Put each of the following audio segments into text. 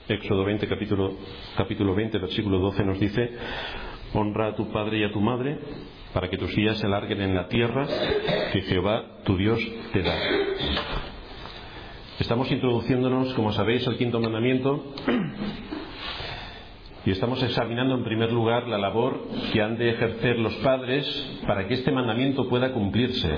Éxodo 20, capítulo 20, versículo 12 nos dice: honra a tu padre y a tu madre, para que tus días se alarguen en la tierra que Jehová tu Dios te da. Estamos introduciéndonos, como sabéis, al quinto mandamiento, y estamos examinando en primer lugar la labor que han de ejercer los padres para que este mandamiento pueda cumplirse.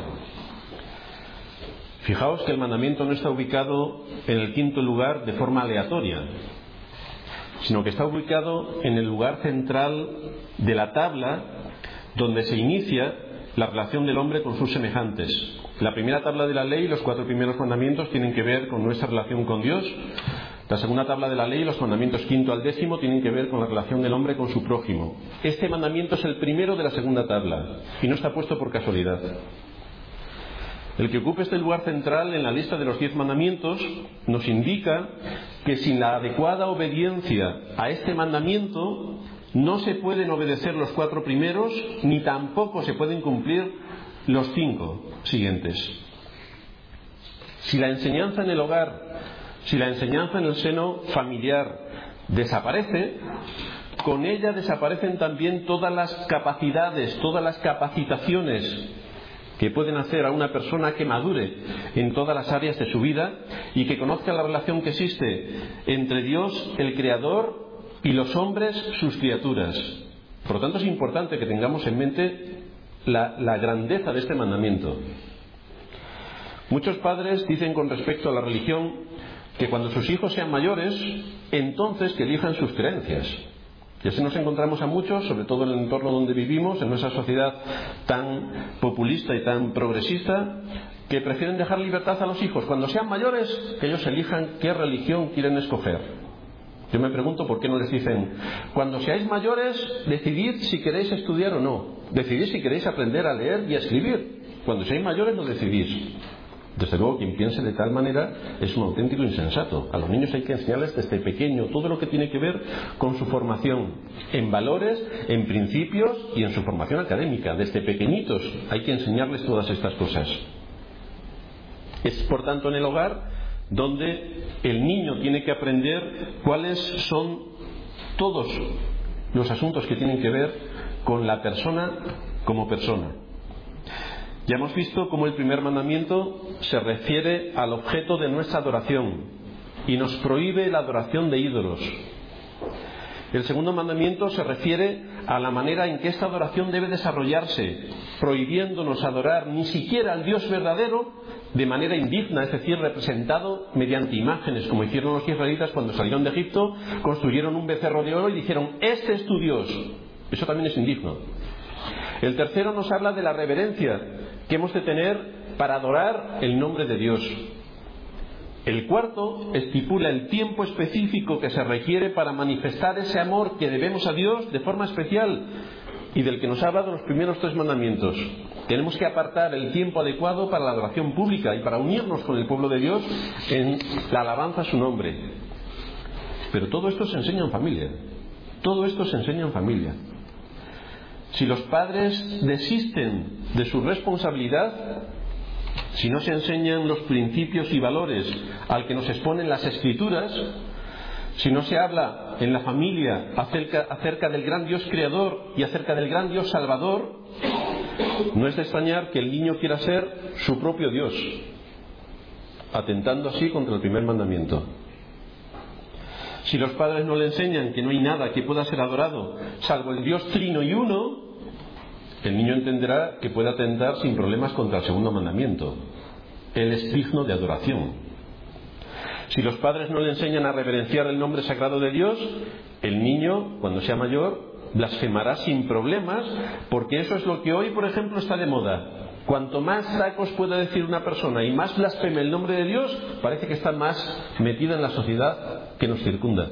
Fijaos que el mandamiento no está ubicado en el quinto lugar de forma aleatoria, sino que está ubicado en el lugar central de la tabla donde se inicia la relación del hombre con sus semejantes. La primera tabla de la ley, los 4 primeros mandamientos, tienen que ver con nuestra relación con Dios. La segunda tabla de la ley, los mandamientos 5 al 10, tienen que ver con la relación del hombre con su prójimo. Este mandamiento es el primero de la segunda tabla y no está puesto por casualidad. El que ocupe este lugar central en la lista de los 10 mandamientos nos indica que sin la adecuada obediencia a este mandamiento no se pueden obedecer los 4 primeros, ni tampoco se pueden cumplir los 5 siguientes. Si la enseñanza en el hogar, si la enseñanza en el seno familiar desaparece, con ella desaparecen también todas las capacidades, todas las capacitaciones que pueden hacer a una persona que madure en todas las áreas de su vida y que conozca la relación que existe entre Dios, el Creador, y los hombres, sus criaturas. Por lo tanto, es importante que tengamos en mente la grandeza de este mandamiento. Muchos padres dicen con respecto a la religión que cuando sus hijos sean mayores, entonces que elijan sus creencias. Y así nos encontramos a muchos, sobre todo en el entorno donde vivimos, en nuestra sociedad tan populista y tan progresista, que prefieren dejar libertad a los hijos. Cuando sean mayores, que ellos elijan qué religión quieren escoger. Yo me pregunto por qué no les dicen: cuando seáis mayores, decidid si queréis estudiar o no. Decidid si queréis aprender a leer y a escribir. Cuando seáis mayores, lo decidís. Desde luego, quien piense de tal manera es un auténtico insensato. A los niños hay que enseñarles desde pequeño todo lo que tiene que ver con su formación en valores, en principios y en su formación académica. Desde pequeñitos hay que enseñarles todas estas cosas. Es, por tanto, en el hogar donde el niño tiene que aprender cuáles son todos los asuntos que tienen que ver con la persona como persona. Ya hemos visto cómo el primer mandamiento se refiere al objeto de nuestra adoración y nos prohíbe la adoración de ídolos. El segundo mandamiento se refiere a la manera en que esta adoración debe desarrollarse, prohibiéndonos adorar ni siquiera al Dios verdadero de manera indigna, es decir, representado mediante imágenes, como hicieron los israelitas cuando salieron de Egipto, construyeron un becerro de oro y dijeron: este es tu Dios. Eso también es indigno. El tercero nos habla de la reverencia que hemos de tener para adorar el nombre de Dios. El cuarto estipula el tiempo específico que se requiere para manifestar ese amor que debemos a Dios de forma especial y del que nos habla de los primeros 3 mandamientos. Tenemos que apartar el tiempo adecuado para la adoración pública y para unirnos con el pueblo de Dios en la alabanza a su nombre. Pero todo esto se enseña en familia. Todo esto se enseña en familia. Si los padres desisten de su responsabilidad, si no se enseñan los principios y valores al que nos exponen las Escrituras, si no se habla en la familia acerca del gran Dios creador y acerca del gran Dios salvador, no es de extrañar que el niño quiera ser su propio Dios, atentando así contra el primer mandamiento. Si los padres no le enseñan que no hay nada que pueda ser adorado salvo el Dios trino y uno, el niño entenderá que puede atentar sin problemas contra el segundo mandamiento. Él es digno de adoración. Si los padres no le enseñan a reverenciar el nombre sagrado de Dios, el niño, cuando sea mayor, blasfemará sin problemas, porque eso es lo que hoy, por ejemplo, está de moda. Cuanto más tacos pueda decir una persona y más blasfeme el nombre de Dios, parece que está más metida en la sociedad que nos circunda.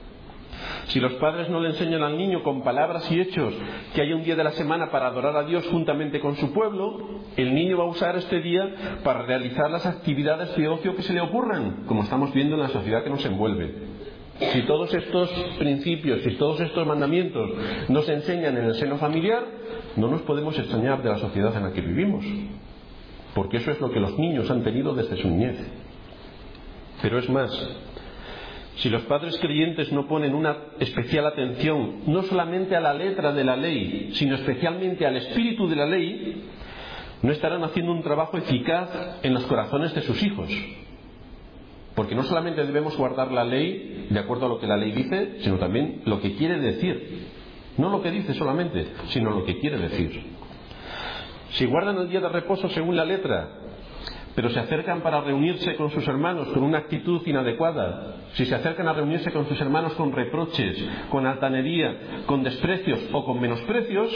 Si los padres no le enseñan al niño con palabras y hechos que hay un día de la semana para adorar a Dios juntamente con su pueblo, el niño va a usar este día para realizar las actividades de ocio que se le ocurran, como estamos viendo en la sociedad que nos envuelve. Si todos estos principios, si todos estos mandamientos no se enseñan en el seno familiar, no nos podemos extrañar de la sociedad en la que vivimos, porque eso es lo que los niños han tenido desde su niñez. Pero es más, Si los padres creyentes no ponen una especial atención no solamente a la letra de la ley, sino especialmente al espíritu de la ley, no estarán haciendo un trabajo eficaz en los corazones de sus hijos. Porque no solamente debemos guardar la ley de acuerdo a lo que la ley dice, sino también lo que quiere decir. No lo que dice solamente, sino lo que quiere decir. Si guardan el día de reposo según la letra, pero se acercan para reunirse con sus hermanos con una actitud inadecuada, si se acercan a reunirse con sus hermanos con reproches, con altanería, con desprecios o con menosprecios,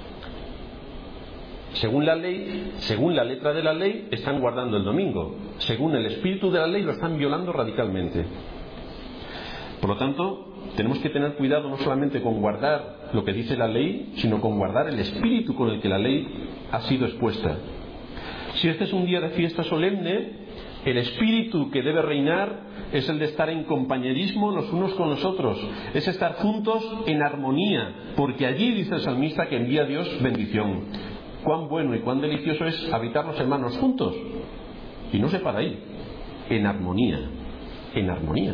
según la ley, según la letra de la ley, están guardando el domingo. Según el espíritu de la ley, lo están violando radicalmente. Por lo tanto, tenemos que tener cuidado no solamente con guardar lo que dice la ley, sino con guardar el espíritu con el que la ley ha sido expuesta. Si este es un día de fiesta solemne, el espíritu que debe reinar es el de estar en compañerismo los unos con los otros, es estar juntos en armonía, porque allí dice el salmista que envía a Dios bendición. Cuán bueno y cuán delicioso es habitar los hermanos juntos. Y no se para ahí, en armonía, en armonía.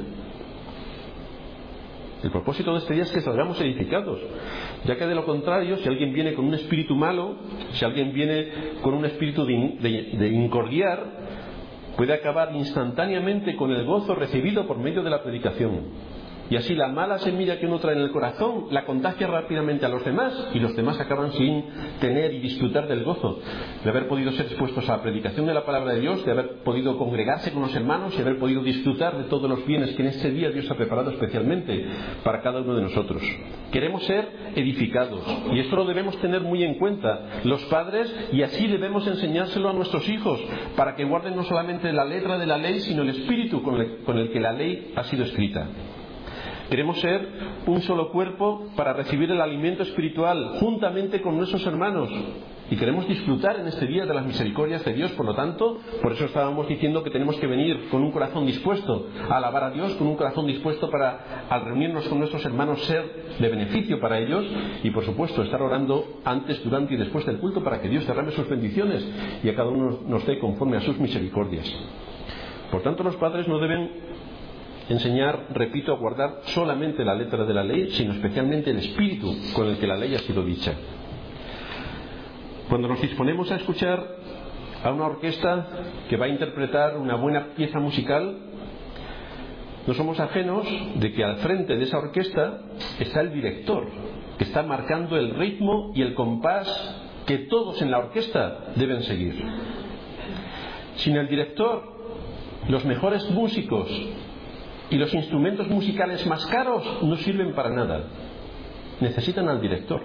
El propósito de este día es que salgamos edificados, ya que de lo contrario, si alguien viene con un espíritu malo, si alguien viene con un espíritu de incordiar, puede acabar instantáneamente con el gozo recibido por medio de la predicación. Y así la mala semilla que uno trae en el corazón la contagia rápidamente a los demás, y los demás acaban sin tener y disfrutar del gozo de haber podido ser expuestos a la predicación de la palabra de Dios, de haber podido congregarse con los hermanos y haber podido disfrutar de todos los bienes que en este día Dios ha preparado especialmente para cada uno de nosotros. Queremos ser edificados, y esto lo debemos tener muy en cuenta los padres, y así debemos enseñárselo a nuestros hijos, para que guarden no solamente la letra de la ley, sino el espíritu con el que la ley ha sido escrita. Queremos ser un solo cuerpo para recibir el alimento espiritual juntamente con nuestros hermanos, y queremos disfrutar en este día de las misericordias de Dios. Por lo tanto, por eso estábamos diciendo que tenemos que venir con un corazón dispuesto a alabar a Dios, con un corazón dispuesto para, al reunirnos con nuestros hermanos, ser de beneficio para ellos, y por supuesto estar orando antes, durante y después del culto para que Dios derrame sus bendiciones y a cada uno nos dé conforme a sus misericordias. Por tanto, los padres no deben enseñar, repito, a guardar solamente la letra de la ley, sino especialmente el espíritu con el que la ley ha sido dicha. Cuando nos disponemos a escuchar a una orquesta que va a interpretar una buena pieza musical, no somos ajenos de que al frente de esa orquesta está el director, que está marcando el ritmo y el compás que todos en la orquesta deben seguir. Sin el director, los mejores músicos y los instrumentos musicales más caros no sirven para nada. Necesitan al director.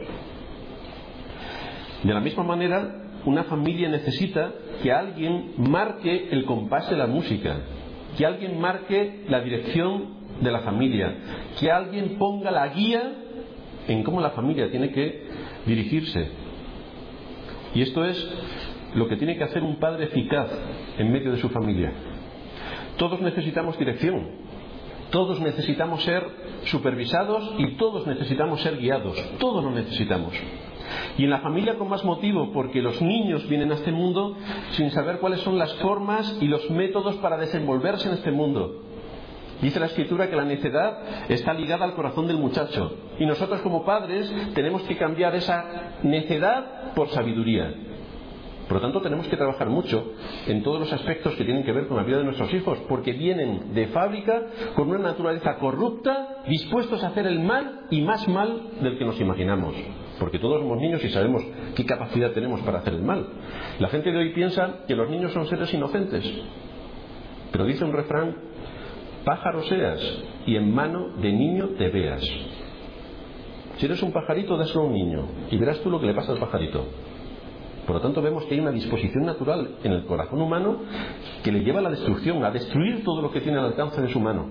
De la misma manera, una familia necesita que alguien marque el compás de la música, que alguien marque la dirección de la familia, que alguien ponga la guía en cómo la familia tiene que dirigirse. Y esto es lo que tiene que hacer un padre eficaz en medio de su familia. Todos necesitamos dirección. Todos necesitamos ser supervisados y todos necesitamos ser guiados. Todos lo necesitamos. Y en la familia con más motivo, porque los niños vienen a este mundo sin saber cuáles son las formas y los métodos para desenvolverse en este mundo. Dice la Escritura que la necedad está ligada al corazón del muchacho. Y nosotros como padres tenemos que cambiar esa necedad por sabiduría. Por lo tanto, tenemos que trabajar mucho en todos los aspectos que tienen que ver con la vida de nuestros hijos, porque vienen de fábrica con una naturaleza corrupta, dispuestos a hacer el mal y más mal del que nos imaginamos. Porque todos somos niños y sabemos qué capacidad tenemos para hacer el mal. La gente de hoy piensa que los niños son seres inocentes. Pero dice un refrán: pájaro seas y en mano de niño te veas. Si eres un pajarito, dáselo a un niño y verás tú lo que le pasa al pajarito. Por lo tanto, vemos que hay una disposición natural en el corazón humano que le lleva a la destrucción, a destruir todo lo que tiene al alcance de su mano.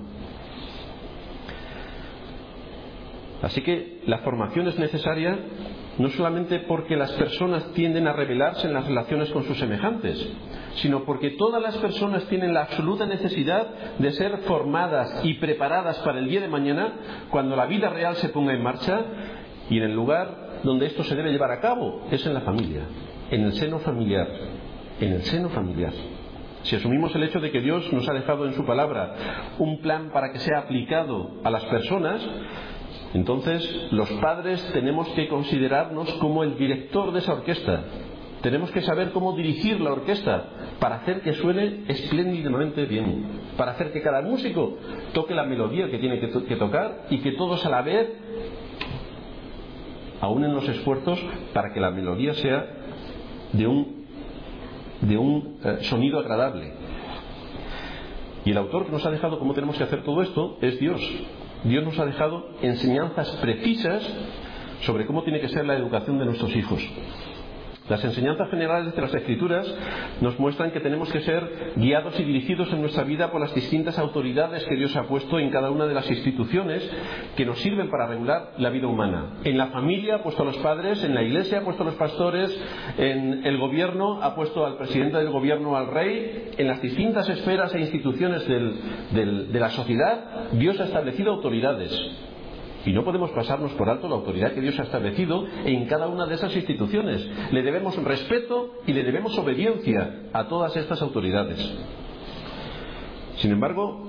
Así que la formación es necesaria no solamente porque las personas tienden a rebelarse en las relaciones con sus semejantes, sino porque todas las personas tienen la absoluta necesidad de ser formadas y preparadas para el día de mañana, cuando la vida real se ponga en marcha, y en el lugar donde esto se debe llevar a cabo es en la familia. En el seno familiar, en el seno familiar. si asumimos el hecho de que Dios nos ha dejado en su palabra un plan para que sea aplicado a las personas, entonces los padres tenemos que considerarnos como el director de esa orquesta. Tenemos que saber cómo dirigir la orquesta para hacer que suene espléndidamente bien, para hacer que cada músico toque la melodía que tiene que tocar y que todos a la vez aúnen los esfuerzos para que la melodía sea de un sonido agradable. Y el autor que nos ha dejado cómo tenemos que hacer todo esto es Dios. Dios nos ha dejado enseñanzas precisas sobre cómo tiene que ser la educación de nuestros hijos. Las enseñanzas generales de las Escrituras nos muestran que tenemos que ser guiados y dirigidos en nuestra vida por las distintas autoridades que Dios ha puesto en cada una de las instituciones que nos sirven para regular la vida humana. En la familia ha puesto a los padres, en la iglesia ha puesto a los pastores, en el gobierno ha puesto al presidente del gobierno, al rey. En las distintas esferas e instituciones de la sociedad, Dios ha establecido autoridades. Y no podemos pasarnos por alto la autoridad que Dios ha establecido en cada una de esas instituciones. Le debemos respeto y le debemos obediencia a todas estas autoridades. Sin embargo,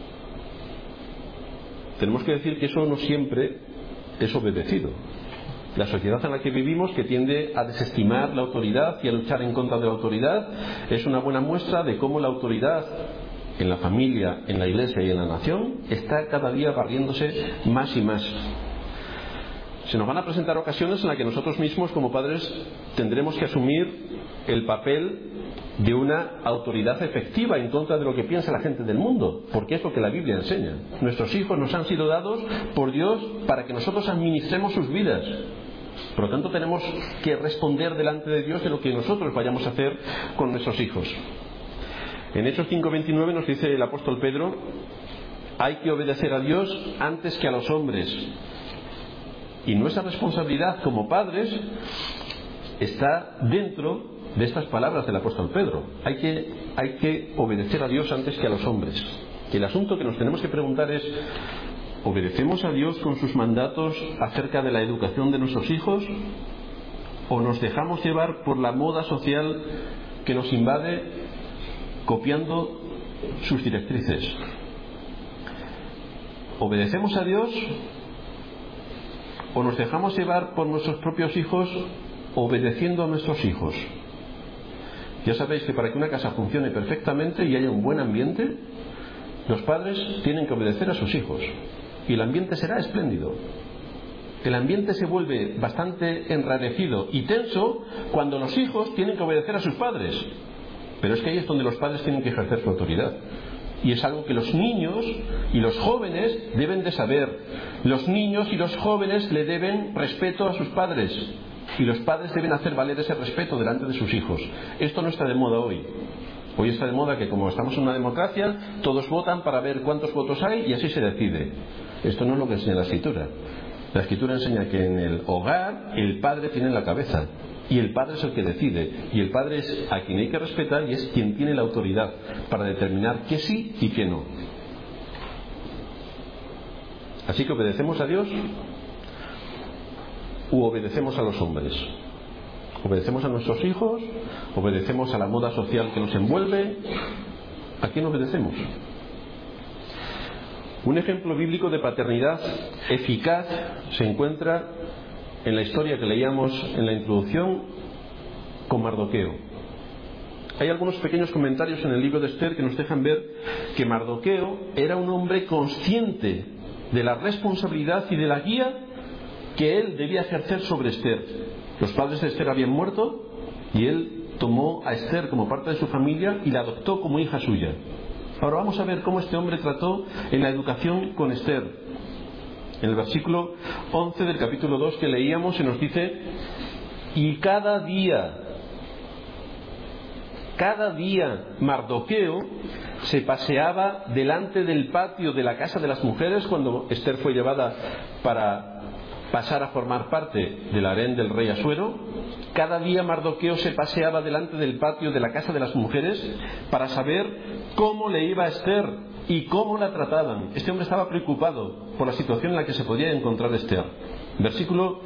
tenemos que decir que eso no siempre es obedecido. La sociedad en la que vivimos, que tiende a desestimar la autoridad y a luchar en contra de la autoridad, es una buena muestra de cómo la autoridad en la familia, en la iglesia y en la nación está cada día barriéndose más y más. Se nos van a presentar ocasiones en las que nosotros mismos como padres tendremos que asumir el papel de una autoridad efectiva en contra de lo que piensa la gente del mundo, porque es lo que la Biblia enseña. Nuestros hijos nos han sido dados por Dios para que nosotros administremos sus vidas. Por lo tanto, tenemos que responder delante de Dios de lo que nosotros vayamos a hacer con nuestros hijos. En Hechos 5:29 nos dice el apóstol Pedro: hay que obedecer a Dios antes que a los hombres. Y nuestra responsabilidad como padres está dentro de estas palabras del apóstol Pedro. Hay que obedecer a Dios antes que a los hombres. Y el asunto que nos tenemos que preguntar es: ¿obedecemos a Dios con sus mandatos acerca de la educación de nuestros hijos? ¿O nos dejamos llevar por la moda social que nos invade, copiando sus directrices? ¿Obedecemos a Dios o nos dejamos llevar por nuestros propios hijos obedeciendo a nuestros hijos? Ya sabéis que para que una casa funcione perfectamente y haya un buen ambiente, los padres tienen que obedecer a sus hijos y el ambiente será espléndido. El ambiente se vuelve bastante enrarecido y tenso cuando los hijos tienen que obedecer a sus padres. Pero es que ahí es donde los padres tienen que ejercer su autoridad. Y es algo que los niños y los jóvenes deben de saber. Los niños y los jóvenes le deben respeto a sus padres. Y los padres deben hacer valer ese respeto delante de sus hijos. Esto no está de moda hoy. Hoy está de moda que, como estamos en una democracia, todos votan para ver cuántos votos hay y así se decide. Esto no es lo que enseña la Escritura. La Escritura enseña que en el hogar el padre tiene la cabeza. Y el padre es el que decide. Y el padre es a quien hay que respetar y es quien tiene la autoridad para determinar qué sí y qué no. Así que obedecemos a Dios u obedecemos a los hombres. Obedecemos a nuestros hijos, obedecemos a la moda social que nos envuelve. ¿A quién obedecemos? Un ejemplo bíblico de paternidad eficaz se encuentra en la historia que leíamos en la introducción con Mardoqueo. Hay algunos pequeños comentarios en el libro de Esther que nos dejan ver que Mardoqueo era un hombre consciente de la responsabilidad y de la guía que él debía ejercer sobre Esther. Los padres de Esther habían muerto y él tomó a Esther como parte de su familia y la adoptó como hija suya. Ahora vamos a ver cómo este hombre trató en la educación con Esther. En el versículo 11 del capítulo 2 que leíamos se nos dice: y cada día Mardoqueo se paseaba delante del patio de la casa de las mujeres cuando Esther fue llevada para pasar a formar parte del harén del rey Asuero. Cada día Mardoqueo se paseaba delante del patio de la casa de las mujeres para saber cómo le iba a Esther y cómo la trataban. Este hombre estaba preocupado por la situación en la que se podía encontrar Esther. Versículo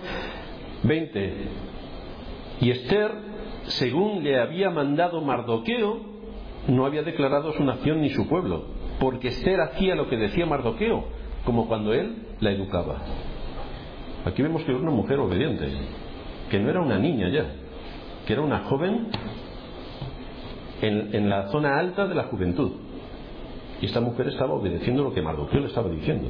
20. Y Esther, según le había mandado Mardoqueo, no había declarado su nación ni su pueblo, porque Esther hacía lo que decía Mardoqueo, como cuando él la educaba. Aquí vemos que era una mujer obediente, que no era una niña ya, que era una joven en la zona alta de la juventud. Y esta mujer estaba obedeciendo lo que Mardoqueo le estaba diciendo.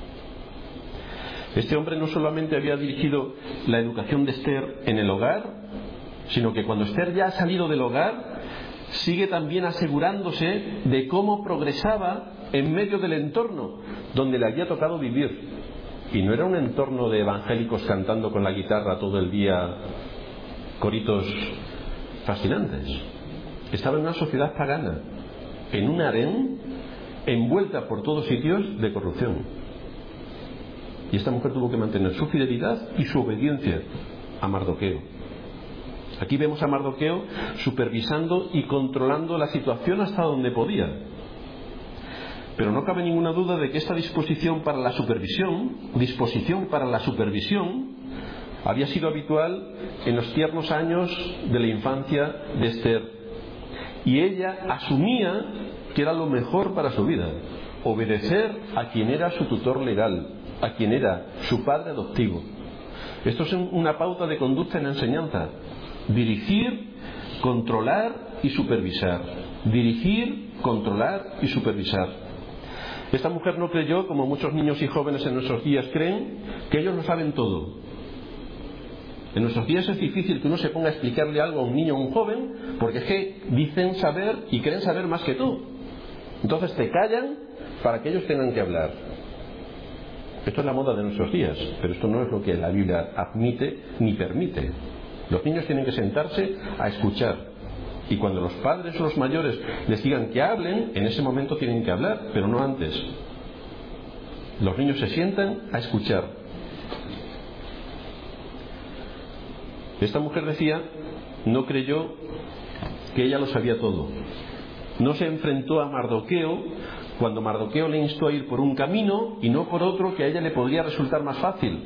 Este hombre no solamente había dirigido la educación de Esther en el hogar, sino que cuando Esther ya ha salido del hogar, sigue también asegurándose de cómo progresaba en medio del entorno donde le había tocado vivir. Y no era un entorno de evangélicos cantando con la guitarra todo el día coritos fascinantes. Estaba en una sociedad pagana, en un harén, envuelta por todos sitios de corrupción. Y esta mujer tuvo que mantener su fidelidad y su obediencia a Mardoqueo. Aquí vemos a Mardoqueo supervisando y controlando la situación hasta donde podía. Pero no cabe ninguna duda de que esta disposición para la supervisión había sido habitual en los tiernos años de la infancia de Esther. Y ella asumía que era lo mejor para su vida, obedecer a quien era su tutor legal, a quien era su padre adoptivo. Esto es una pauta de conducta en la enseñanza: dirigir, controlar y supervisar. Dirigir, controlar y supervisar. Esta mujer no creyó, como muchos niños y jóvenes en nuestros días creen, que ellos lo saben todo. En nuestros días es difícil que uno se ponga a explicarle algo a un niño o a un joven, porque es que dicen saber y creen saber más que tú. Entonces te callan para que ellos tengan que hablar. Esto es la moda de nuestros días, pero esto no es lo que la Biblia admite ni permite. Los niños tienen que sentarse a escuchar. Y cuando los padres o los mayores les digan que hablen, en ese momento tienen que hablar, pero no antes. Los niños se sientan a escuchar. Esta mujer decía, no creyó que ella lo sabía todo. No se enfrentó a Mardoqueo cuando Mardoqueo le instó a ir por un camino y no por otro que a ella le podría resultar más fácil.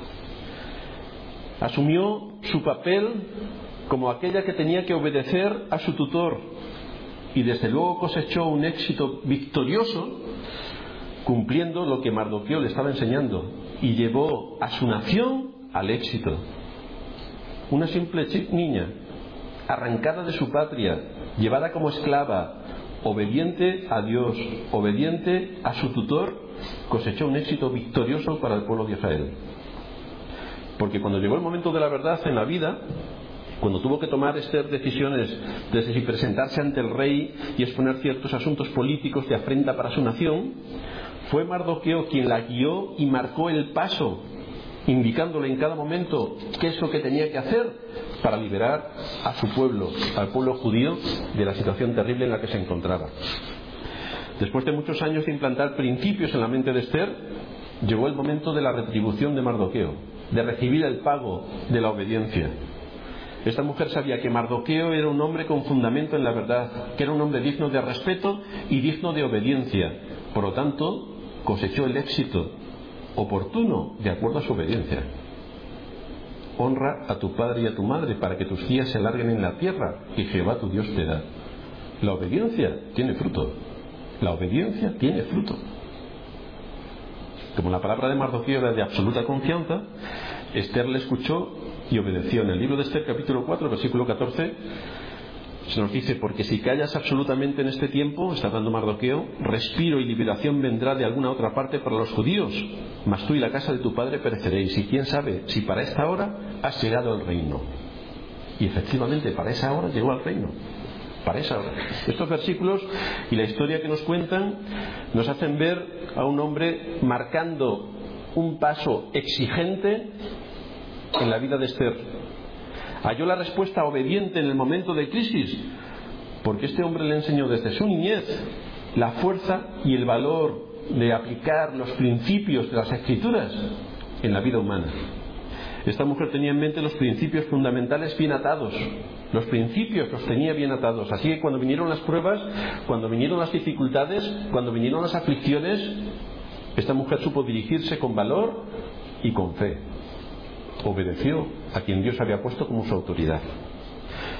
Asumió su papel como aquella que tenía que obedecer a su tutor y desde luego cosechó un éxito victorioso cumpliendo lo que Mardoqueo le estaba enseñando, y llevó a su nación al éxito. Una simple niña, arrancada de su patria, llevada como esclava, obediente a Dios, obediente a su tutor, cosechó un éxito victorioso para el pueblo de Israel. Porque cuando llegó el momento de la verdad en la vida, cuando tuvo que tomar Esther decisiones desde si presentarse ante el rey y exponer ciertos asuntos políticos de afrenta para su nación, fue Mardoqueo quien la guió y marcó el paso, indicándole en cada momento qué es lo que tenía que hacer para liberar a su pueblo, al pueblo judío, de la situación terrible en la que se encontraba. Después de muchos años de implantar principios en la mente de Esther, llegó el momento de la retribución de Mardoqueo, de recibir el pago de la obediencia. Esta mujer sabía que Mardoqueo era un hombre con fundamento en la verdad, que era un hombre digno de respeto y digno de obediencia. Por lo tanto, cosechó el éxito oportuno de acuerdo a su obediencia. Honra a tu padre y a tu madre para que tus días se alarguen en la tierra que Jehová tu Dios te da. La obediencia tiene fruto. La obediencia tiene fruto. Como la palabra de Mardoqueo era de absoluta confianza, Esther le escuchó y obedeció. En el libro de Esther, capítulo 4, versículo 14, se nos dice: porque si callas absolutamente en este tiempo, está hablando Mardoqueo, respiro y liberación vendrá de alguna otra parte para los judíos, mas tú y la casa de tu padre pereceréis, y quién sabe si para esta hora has llegado al reino. Y efectivamente, para esa hora llegó al reino. Para esa hora. Estos versículos y la historia que nos cuentan nos hacen ver a un hombre marcando un paso exigente en la vida de Esther. Halló la respuesta obediente en el momento de crisis, porque este hombre le enseñó desde su niñez la fuerza y el valor de aplicar los principios de las Escrituras en la vida humana. Esta mujer tenía en mente los principios fundamentales bien atados. Los principios los tenía bien atados. Así que cuando vinieron las pruebas, cuando vinieron las dificultades, cuando vinieron las aflicciones, esta mujer supo dirigirse con valor y con fe. Obedeció a quien Dios había puesto como su autoridad.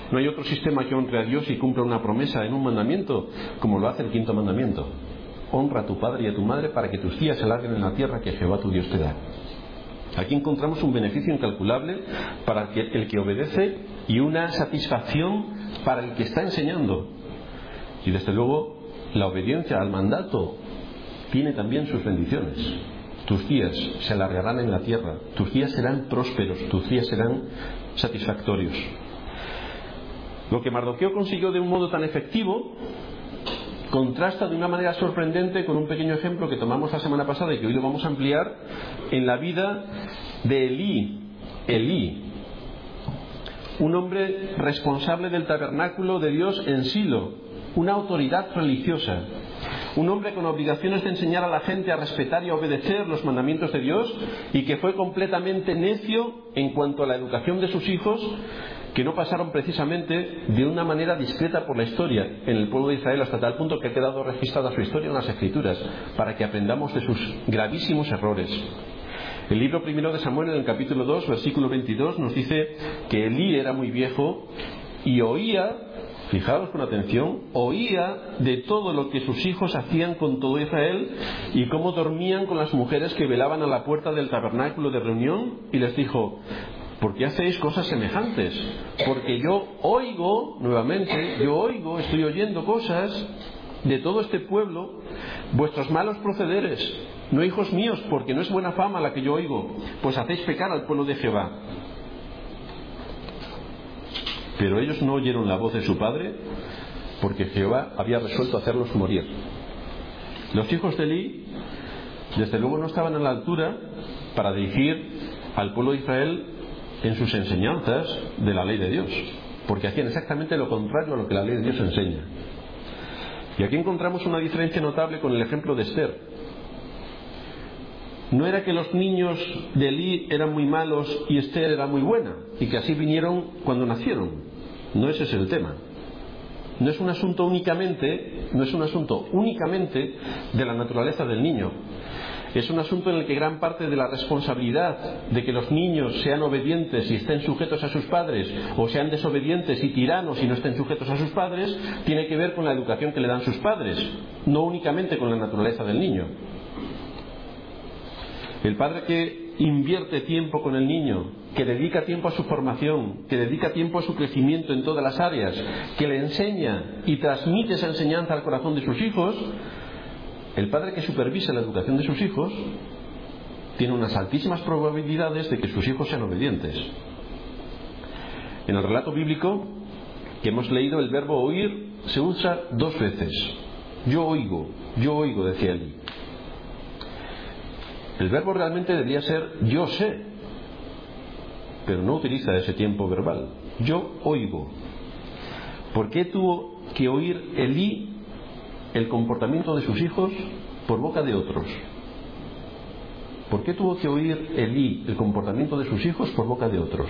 No hay otro sistema que honre a Dios y cumpla una promesa en un mandamiento como lo hace el 5.º mandamiento. Honra a tu padre y a tu madre para que tus días se alarguen en la tierra que Jehová tu Dios te da. Aquí encontramos un beneficio incalculable para el que obedece y una satisfacción para el que está enseñando. Y desde luego la obediencia al mandato tiene también sus bendiciones. Tus días se alargarán en la tierra, tus días serán prósperos, tus días serán satisfactorios. Lo que Mardoqueo consiguió de un modo tan efectivo contrasta de una manera sorprendente con un pequeño ejemplo que tomamos la semana pasada y que hoy lo vamos a ampliar en la vida de Elí, un hombre responsable del tabernáculo de Dios en Silo, una autoridad religiosa, un hombre con obligaciones de enseñar a la gente a respetar y a obedecer los mandamientos de Dios, y que fue completamente necio en cuanto a la educación de sus hijos, que no pasaron precisamente de una manera discreta por la historia en el pueblo de Israel, hasta tal punto que ha quedado registrada su historia en las Escrituras, para que aprendamos de sus gravísimos errores. El libro primero de Samuel, en el capítulo 2, versículo 22, nos dice que Elí era muy viejo y oía, fijaros con atención, oía de todo lo que sus hijos hacían con todo Israel y cómo dormían con las mujeres que velaban a la puerta del tabernáculo de reunión, y les dijo: ¿por qué hacéis cosas semejantes? Porque yo oigo, estoy oyendo cosas de todo este pueblo, vuestros malos procederes. No, hijos míos, porque no es buena fama la que yo oigo, pues hacéis pecar al pueblo de Jehová. Pero ellos no oyeron la voz de su padre, porque Jehová había resuelto hacerlos morir. Los hijos de Elí, desde luego, no estaban a la altura para dirigir al pueblo de Israel en sus enseñanzas de la ley de Dios, porque hacían exactamente lo contrario a lo que la ley de Dios enseña. Y aquí encontramos una diferencia notable con el ejemplo de Esther. No era que los niños de Elí eran muy malos y Esther era muy buena, y que así vinieron cuando nacieron. No ese es el tema. No es un asunto únicamente de la naturaleza del niño. Es un asunto en el que gran parte de la responsabilidad de que los niños sean obedientes y estén sujetos a sus padres, o sean desobedientes y tiranos y no estén sujetos a sus padres, tiene que ver con la educación que le dan sus padres, no únicamente con la naturaleza del niño. El padre que invierte tiempo con el niño, que dedica tiempo a su formación, que dedica tiempo a su crecimiento en todas las áreas, que le enseña y transmite esa enseñanza al corazón de sus hijos, el padre que supervisa la educación de sus hijos, tiene unas altísimas probabilidades de que sus hijos sean obedientes. En el relato bíblico que hemos leído, el verbo oír se usa 2 veces. Yo oigo, decía Elí. El verbo realmente debería ser yo sé, pero no utiliza ese tiempo verbal. Yo oigo. ¿Por qué tuvo que oír Elí el comportamiento de sus hijos por boca de otros? ¿Por qué tuvo que oír Elí el comportamiento de sus hijos por boca de otros?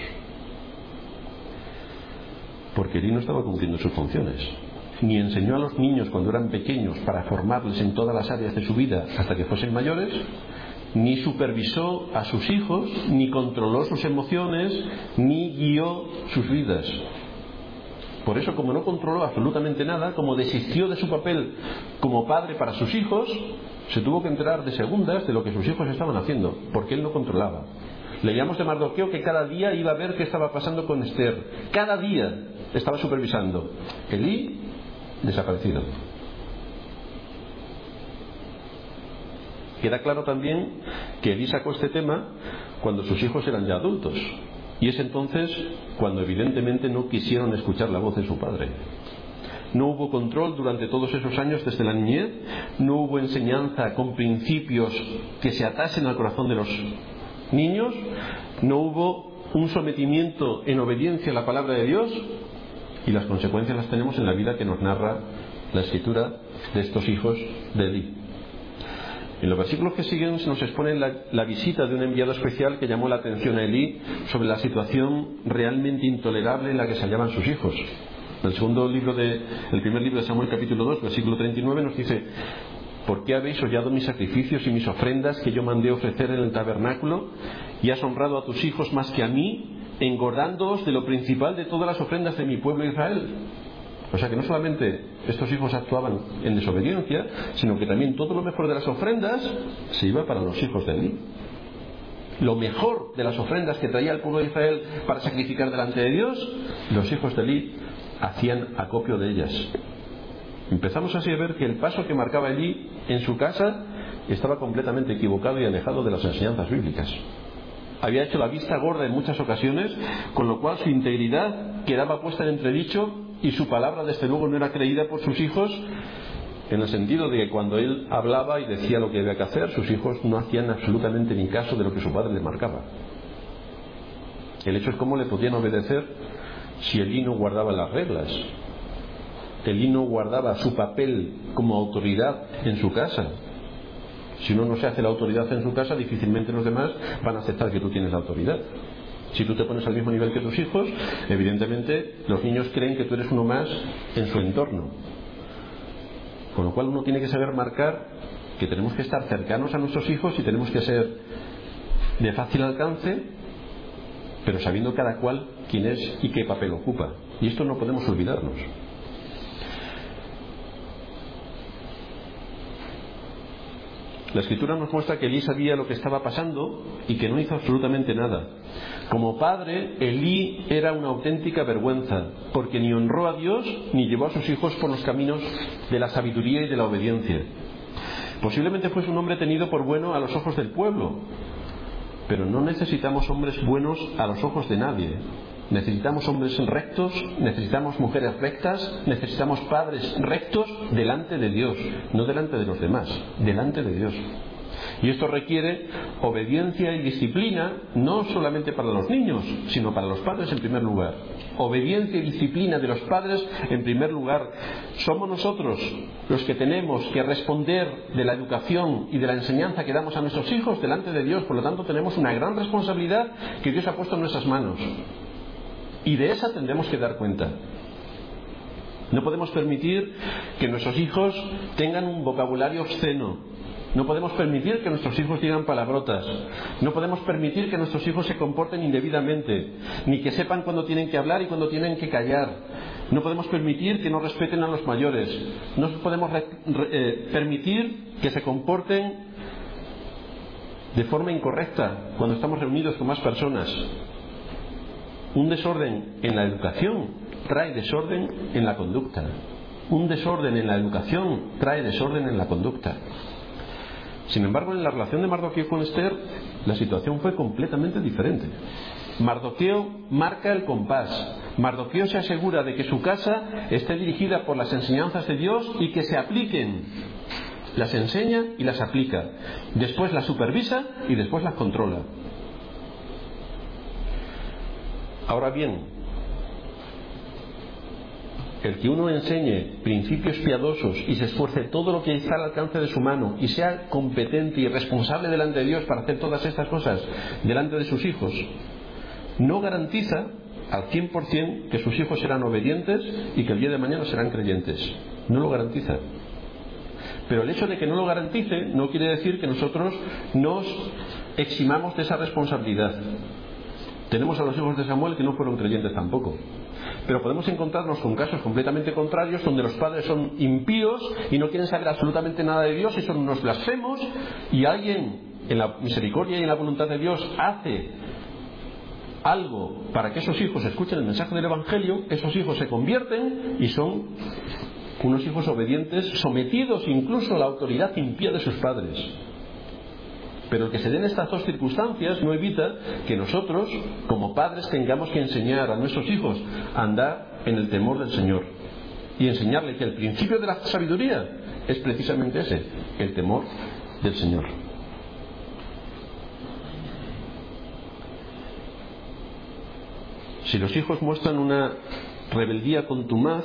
Porque Elí no estaba cumpliendo sus funciones. Ni enseñó a los niños cuando eran pequeños para formarles en todas las áreas de su vida hasta que fuesen mayores, ni supervisó a sus hijos, ni controló sus emociones, ni guió sus vidas. Por eso, como no controló absolutamente nada, como desistió de su papel como padre para sus hijos, se tuvo que enterar de segundas de lo que sus hijos estaban haciendo, porque él no controlaba. Leíamos de Mardoqueo que cada día iba a ver qué estaba pasando con Esther. Cada día estaba supervisando. Elí, desaparecido. Queda claro también que Elí sacó este tema cuando sus hijos eran ya adultos, y es entonces cuando evidentemente no quisieron escuchar la voz de su padre. No hubo control durante todos esos años desde la niñez, no hubo enseñanza con principios que se atasen al corazón de los niños, no hubo un sometimiento en obediencia a la palabra de Dios, y las consecuencias las tenemos en la vida que nos narra la escritura de estos hijos de Elí. En los versículos que siguen se nos expone la visita de un enviado especial que llamó la atención a Elí sobre la situación realmente intolerable en la que se hallaban sus hijos. El primer libro de Samuel, capítulo 2, versículo 39, nos dice: ¿por qué habéis hollado mis sacrificios y mis ofrendas que yo mandé ofrecer en el tabernáculo? ¿Y has honrado a tus hijos más que a mí, engordándoos de lo principal de todas las ofrendas de mi pueblo Israel. O sea que no solamente estos hijos actuaban en desobediencia, sino que también todo lo mejor de las ofrendas se iba para los hijos de Elí. Lo mejor de las ofrendas que traía el pueblo de Israel para sacrificar delante de Dios, los hijos de Elí hacían acopio de ellas. Empezamos así a ver que el paso que marcaba Elí en su casa estaba completamente equivocado y alejado de las enseñanzas bíblicas. Había hecho la vista gorda en muchas ocasiones, con lo cual su integridad quedaba puesta en entredicho y su palabra desde luego no era creída por sus hijos, en el sentido de que cuando él hablaba y decía lo que había que hacer, sus hijos no hacían absolutamente ni caso de lo que su padre les marcaba. El hecho es cómo le podían obedecer si Elí no guardaba las reglas. Elí no guardaba su papel como autoridad en su casa. Si uno no se hace la autoridad en su casa, difícilmente los demás van a aceptar que tú tienes la autoridad. Si tú te pones al mismo nivel que tus hijos, evidentemente los niños creen que tú eres uno más en su entorno. Con lo cual uno tiene que saber marcar que tenemos que estar cercanos a nuestros hijos y tenemos que ser de fácil alcance, pero sabiendo cada cual quién es y qué papel ocupa. Y esto no podemos olvidarnos. La Escritura nos muestra que Elí sabía lo que estaba pasando y que no hizo absolutamente nada. Como padre, Elí era una auténtica vergüenza, porque ni honró a Dios ni llevó a sus hijos por los caminos de la sabiduría y de la obediencia. Posiblemente fuese un hombre tenido por bueno a los ojos del pueblo, pero no necesitamos hombres buenos a los ojos de nadie. Necesitamos hombres rectos, necesitamos mujeres rectas, necesitamos padres rectos delante de Dios, no delante de los demás, delante de Dios. Y esto requiere obediencia y disciplina, no solamente para los niños, sino para los padres en primer lugar. Obediencia y disciplina de los padres en primer lugar. Somos nosotros los que tenemos que responder de la educación y de la enseñanza que damos a nuestros hijos delante de Dios. Por lo tanto, tenemos una gran responsabilidad que Dios ha puesto en nuestras manos. Y de esa tendremos que dar cuenta. No podemos permitir que nuestros hijos tengan un vocabulario obsceno. No podemos permitir que nuestros hijos digan palabrotas. No podemos permitir que nuestros hijos se comporten indebidamente, ni que sepan cuándo tienen que hablar y cuándo tienen que callar. No podemos permitir que no respeten a los mayores. No podemos permitir que se comporten de forma incorrecta cuando estamos reunidos con más personas. Un desorden en la educación trae desorden en la conducta. Un desorden en la educación trae desorden en la conducta. Sin embargo, en la relación de Mardoqueo con Esther, la situación fue completamente diferente. Mardoqueo marca el compás. Mardoqueo se asegura de que su casa esté dirigida por las enseñanzas de Dios y que se apliquen. Las enseña y las aplica. Después las supervisa y después las controla. Ahora bien, el que uno enseñe principios piadosos y se esfuerce todo lo que está al alcance de su mano y sea competente y responsable delante de Dios para hacer todas estas cosas delante de sus hijos, no garantiza al 100% que sus hijos serán obedientes y que el día de mañana serán creyentes. No lo garantiza. Pero el hecho de que no lo garantice no quiere decir que nosotros nos eximamos de esa responsabilidad. Tenemos a los hijos de Samuel que no fueron creyentes tampoco. Pero podemos encontrarnos con casos completamente contrarios donde los padres son impíos y no quieren saber absolutamente nada de Dios y son unos blasfemos, y alguien en la misericordia y en la voluntad de Dios hace algo para que esos hijos escuchen el mensaje del Evangelio. Esos hijos se convierten y son unos hijos obedientes, sometidos incluso a la autoridad impía de sus padres. Pero el que se den estas dos circunstancias no evita que nosotros, como padres, tengamos que enseñar a nuestros hijos a andar en el temor del Señor y enseñarles que el principio de la sabiduría es precisamente ese, el temor del Señor. Si los hijos muestran una rebeldía contumaz,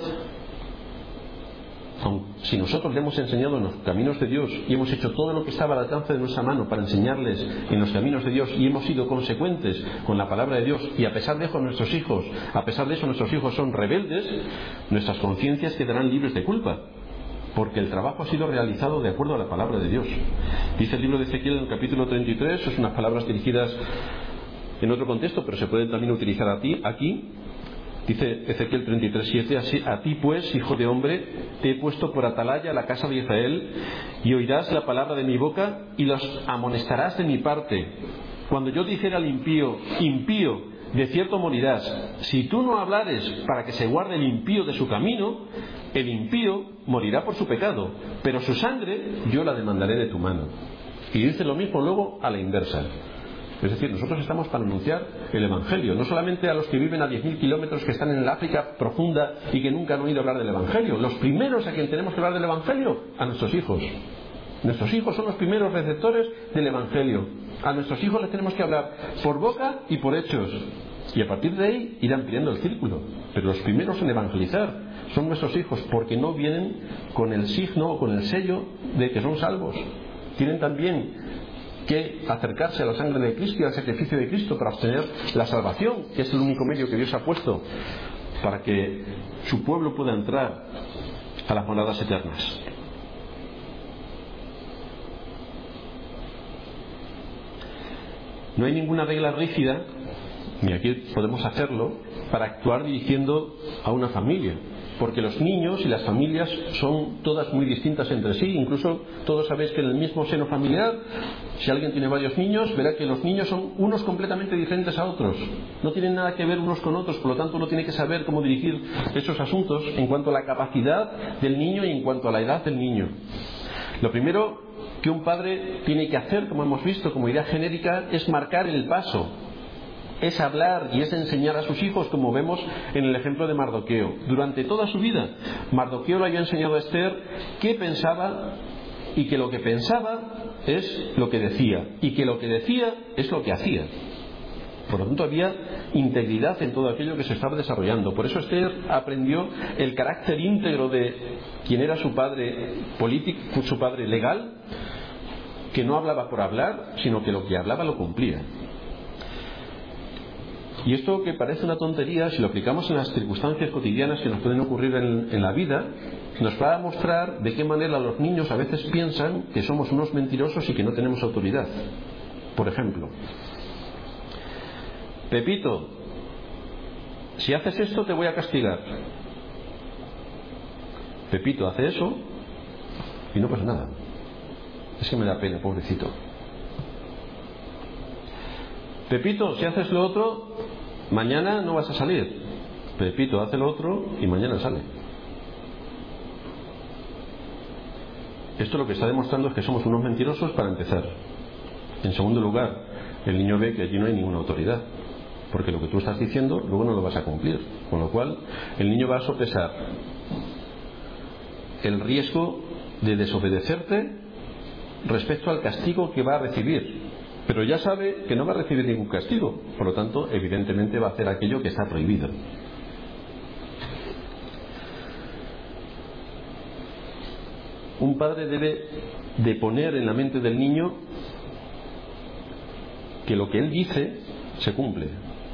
si nosotros le hemos enseñado en los caminos de Dios y hemos hecho todo lo que estaba al alcance de nuestra mano para enseñarles en los caminos de Dios y hemos sido consecuentes con la palabra de Dios, y a pesar de eso nuestros hijos son rebeldes, nuestras conciencias quedarán libres de culpa, porque el trabajo ha sido realizado de acuerdo a la palabra de Dios. Dice el libro de Ezequiel en el capítulo 33, son unas palabras dirigidas en otro contexto, pero se puede también utilizar aquí. Dice Ezequiel 33:7, a ti pues, hijo de hombre, te he puesto por atalaya a la casa de Israel, y oirás la palabra de mi boca y los amonestarás de mi parte. Cuando yo dijera al impío, impío, de cierto morirás, si tú no hablares para que se guarde el impío de su camino, el impío morirá por su pecado, pero su sangre yo la demandaré de tu mano. Y dice lo mismo luego a la inversa. Es decir, nosotros estamos para anunciar el Evangelio, no solamente a los que viven a 10.000 kilómetros, que están en el África profunda y que nunca han oído hablar del Evangelio. Los primeros a quien tenemos que hablar del Evangelio, a nuestros hijos. Nuestros hijos son los primeros receptores del Evangelio. A nuestros hijos les tenemos que hablar por boca y por hechos. Y a partir de ahí ir ampliando el círculo. Pero los primeros en evangelizar son nuestros hijos, porque no vienen con el signo o con el sello de que son salvos. Tienen también que acercarse a la sangre de Cristo y al sacrificio de Cristo para obtener la salvación, que es el único medio que Dios ha puesto para que su pueblo pueda entrar a las moradas eternas. No hay ninguna regla rígida, ni aquí podemos hacerlo, para actuar dirigiendo a una familia, porque los niños y las familias son todas muy distintas entre sí. Incluso todos sabéis que en el mismo seno familiar, si alguien tiene varios niños, verá que los niños son unos completamente diferentes a otros, no tienen nada que ver unos con otros. Por lo tanto, uno tiene que saber cómo dirigir esos asuntos en cuanto a la capacidad del niño y en cuanto a la edad del niño. Lo primero que un padre tiene que hacer, como hemos visto, como idea genérica, es marcar el paso, es hablar y es enseñar a sus hijos, como vemos en el ejemplo de Mardoqueo. Durante toda su vida, Mardoqueo le había enseñado a Esther qué pensaba, y que lo que pensaba es lo que decía, y que lo que decía es lo que hacía. Por lo tanto, había integridad en todo aquello que se estaba desarrollando. Por eso Esther aprendió el carácter íntegro de quien era su padre político, su padre legal, que no hablaba por hablar, sino que lo que hablaba lo cumplía. Y esto, que parece una tontería, si lo aplicamos en las circunstancias cotidianas que nos pueden ocurrir en la vida, nos va a mostrar de qué manera los niños a veces piensan que somos unos mentirosos y que no tenemos autoridad. Por ejemplo, Pepito, si haces esto te voy a castigar. Pepito hace eso y no pasa nada. Es que me da pena, pobrecito. Pepito, si haces lo otro, mañana no vas a salir. Pepito hace lo otro y mañana sale. Esto lo que está demostrando es que somos unos mentirosos, para empezar. En segundo lugar, el niño ve que allí no hay ninguna autoridad, porque lo que tú estás diciendo luego no lo vas a cumplir. Con lo cual, el niño va a sopesar el riesgo de desobedecerte respecto al castigo que va a recibir. Pero ya sabe que no va a recibir ningún castigo. Por lo tanto, evidentemente va a hacer aquello que está prohibido. Un padre debe de poner en la mente del niño que lo que él dice se cumple.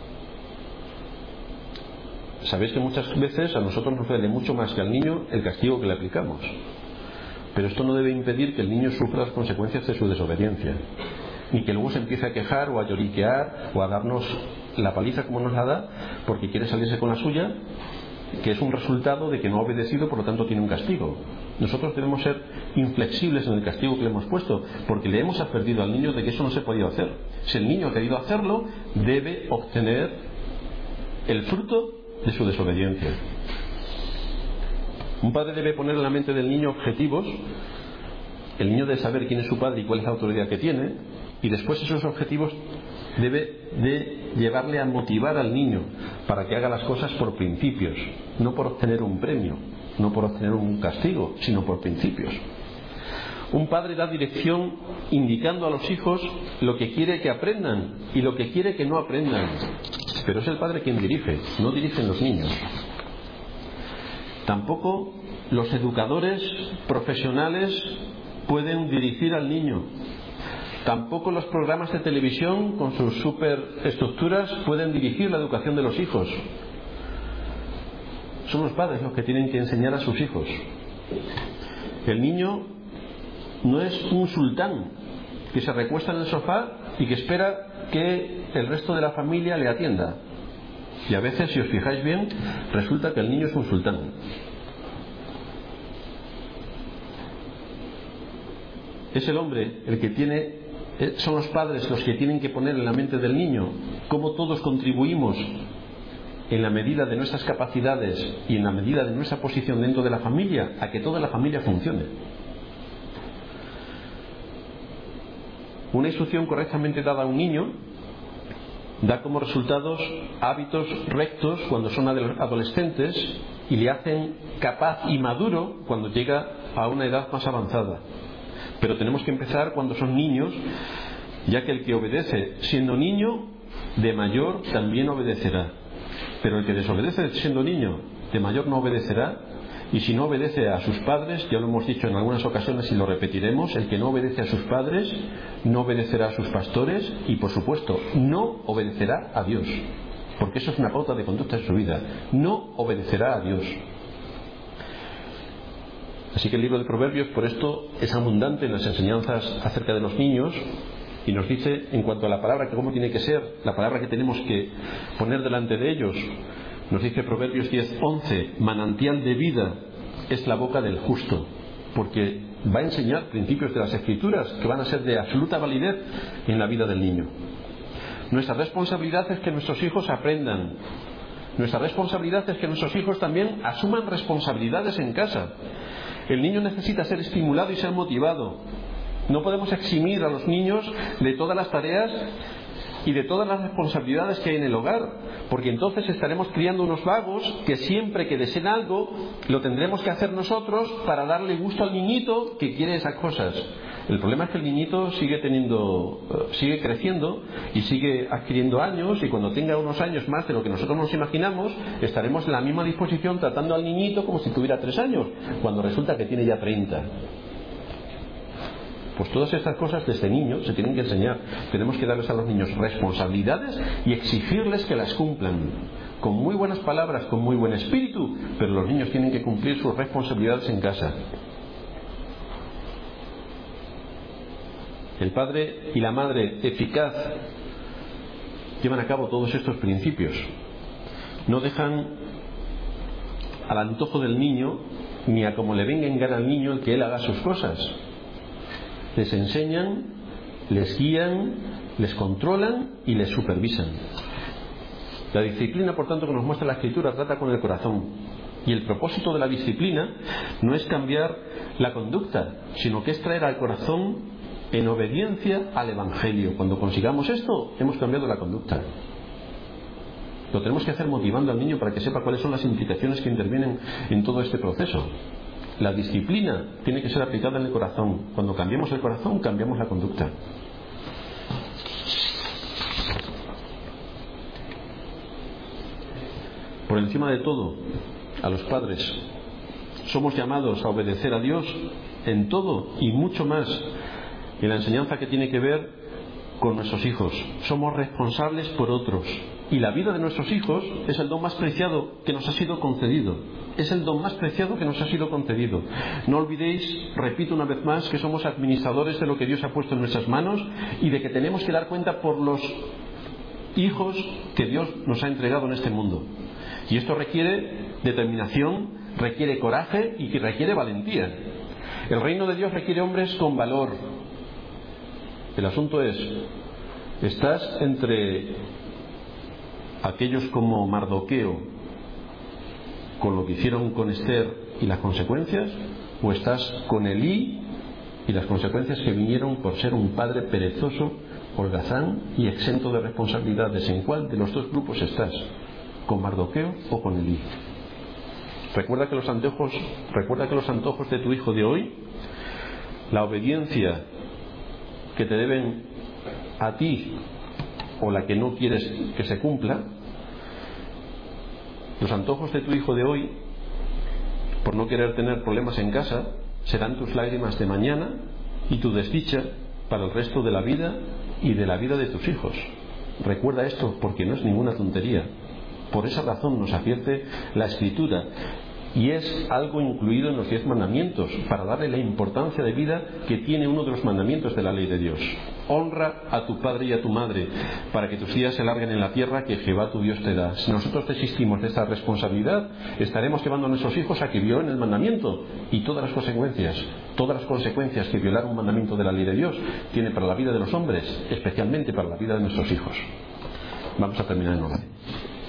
Sabéis que muchas veces a nosotros nos duele mucho más que al niño el castigo que le aplicamos. Pero esto no debe impedir que el niño sufra las consecuencias de su desobediencia, ni que luego se empiece a quejar o a lloriquear o a darnos la paliza como nos la da porque quiere salirse con la suya, que es un resultado de que no ha obedecido, por lo tanto tiene un castigo. Nosotros debemos ser inflexibles en el castigo que le hemos puesto, porque le hemos advertido al niño de que eso no se podía hacer. Si el niño ha querido hacerlo, debe obtener el fruto de su desobediencia. Un padre debe poner en la mente del niño objetivos. El niño debe saber quién es su padre y cuál es la autoridad que tiene, y después esos objetivos debe de llevarle a motivar al niño para que haga las cosas por principios, no por obtener un premio, no por obtener un castigo, sino por principios. Un padre da dirección indicando a los hijos lo que quiere que aprendan y lo que quiere que no aprendan, pero es el padre quien dirige, no dirigen los niños. Tampoco los educadores profesionales pueden dirigir al niño. Tampoco los programas de televisión con sus superestructuras pueden dirigir la educación de los hijos. Son los padres los que tienen que enseñar a sus hijos. El niño no es un sultán que se recuesta en el sofá y que espera que el resto de la familia le atienda. Y a veces, si os fijáis bien, resulta que el niño es un sultán. Es el hombre el que tiene, son los padres los que tienen que poner en la mente del niño cómo todos contribuimos en la medida de nuestras capacidades y en la medida de nuestra posición dentro de la familia a que toda la familia funcione. Una instrucción correctamente dada a un niño da como resultados hábitos rectos cuando son adolescentes y le hacen capaz y maduro cuando llega a una edad más avanzada. Pero tenemos que empezar cuando son niños, ya que el que obedece siendo niño, de mayor también obedecerá. Pero el que desobedece siendo niño, de mayor no obedecerá. Y si no obedece a sus padres, ya lo hemos dicho en algunas ocasiones y lo repetiremos, el que no obedece a sus padres, no obedecerá a sus pastores y, por supuesto, no obedecerá a Dios. Porque eso es una pauta de conducta en su vida. No obedecerá a Dios. Así que el libro de Proverbios, por esto, es abundante en las enseñanzas acerca de los niños y nos dice, en cuanto a la palabra, que cómo tiene que ser, la palabra que tenemos que poner delante de ellos. Nos dice Proverbios 10:11, manantial de vida es la boca del justo, porque va a enseñar principios de las Escrituras que van a ser de absoluta validez en la vida del niño. Nuestra responsabilidad es que nuestros hijos aprendan. Nuestra responsabilidad es que nuestros hijos también asuman responsabilidades en casa. El niño necesita ser estimulado y ser motivado. No podemos eximir a los niños de todas las tareas y de todas las responsabilidades que hay en el hogar, porque entonces estaremos criando unos vagos que siempre que deseen algo lo tendremos que hacer nosotros para darle gusto al niñito que quiere esas cosas. El problema es que el niñito sigue creciendo y sigue adquiriendo años, y cuando tenga unos años más de lo que nosotros nos imaginamos, estaremos en la misma disposición tratando al niñito como si tuviera 3 años, cuando resulta que tiene ya 30. Pues todas estas cosas desde niños se tienen que enseñar. Tenemos que darles a los niños responsabilidades y exigirles que las cumplan. Con muy buenas palabras, con muy buen espíritu, pero los niños tienen que cumplir sus responsabilidades en casa. El padre y la madre eficaz llevan a cabo todos estos principios. No dejan al antojo del niño ni a como le venga en gana al niño el que él haga sus cosas. Les enseñan, les guían, les controlan y les supervisan. La disciplina, por tanto, que nos muestra la Escritura, trata con el corazón. Y el propósito de la disciplina no es cambiar la conducta, sino que es traer al corazón en obediencia al Evangelio. Cuando consigamos esto, hemos cambiado la conducta. Lo tenemos que hacer motivando al niño para que sepa cuáles son las implicaciones que intervienen en todo este proceso. La disciplina tiene que ser aplicada en el corazón. Cuando cambiamos el corazón, cambiamos la conducta. Por encima de todo, a los padres somos llamados a obedecer a Dios en todo y mucho más en la enseñanza que tiene que ver con nuestros hijos. Somos responsables por otros. Y la vida de nuestros hijos es el don más preciado que nos ha sido concedido. Es el don más preciado que nos ha sido concedido. No olvidéis, repito una vez más, que somos administradores de lo que Dios ha puesto en nuestras manos y de que tenemos que dar cuenta por los hijos que Dios nos ha entregado en este mundo. Y esto requiere determinación, requiere coraje y requiere valentía. El reino de Dios requiere hombres con valor. El asunto es, ¿estás entre aquellos como Mardoqueo con lo que hicieron con Esther y las consecuencias, o estás con Elí y las consecuencias que vinieron por ser un padre perezoso, holgazán y exento de responsabilidades? ¿En cuál de los dos grupos estás? ¿Con Mardoqueo o con Elí? Recuerda que los antojos de tu hijo de hoy, la obediencia que te deben a ti o la que no quieres que se cumpla, los antojos de tu hijo de hoy, por no querer tener problemas en casa, serán tus lágrimas de mañana y tu desdicha para el resto de la vida y de la vida de tus hijos. Recuerda esto, porque no es ninguna tontería. Por esa razón nos advierte la Escritura, y es algo incluido en los 10 mandamientos, para darle la importancia de vida que tiene uno de los mandamientos de la ley de Dios. honra a tu padre y a tu madre, para que tus días se larguen en la tierra que Jehová tu Dios te da. Si nosotros desistimos de esta responsabilidad, estaremos llevando a nuestros hijos a que violen el mandamiento y todas las consecuencias que violar un mandamiento de la ley de Dios tiene para la vida de los hombres, especialmente para la vida de nuestros hijos. Vamos a terminar en oración.